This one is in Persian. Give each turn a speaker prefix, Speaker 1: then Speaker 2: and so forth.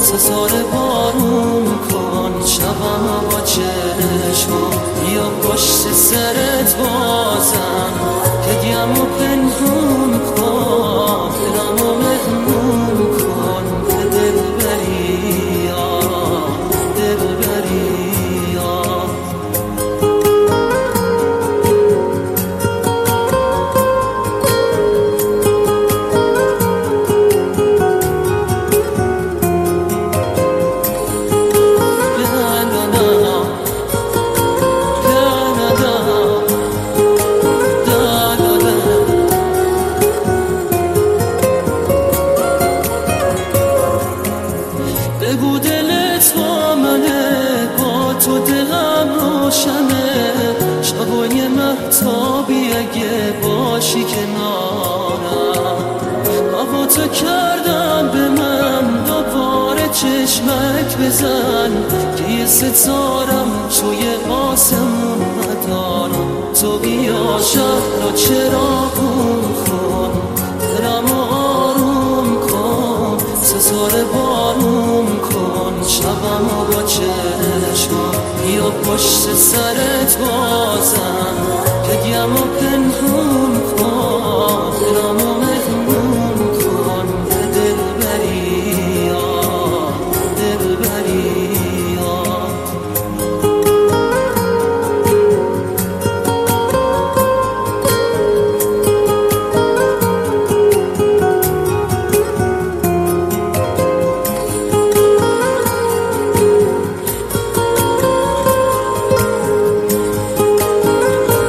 Speaker 1: ستاره بارون کن شبم با چشم بیا پشت سرت بازم که گم و پنهون کن دلم و مهمون کن که دل بری دل بری بگو دلت با منه با تو دلم روشنه شبای مهتابی اگه باشی کنارم با تو کردم به من دوباره چشمک بزن که یه ستارم توی آسمون ندارم تو بیا شهر رو چراغون کن دلم آروم کن ستاره بارون کن شبم با چشم بیا پشت سرت بازم که گم و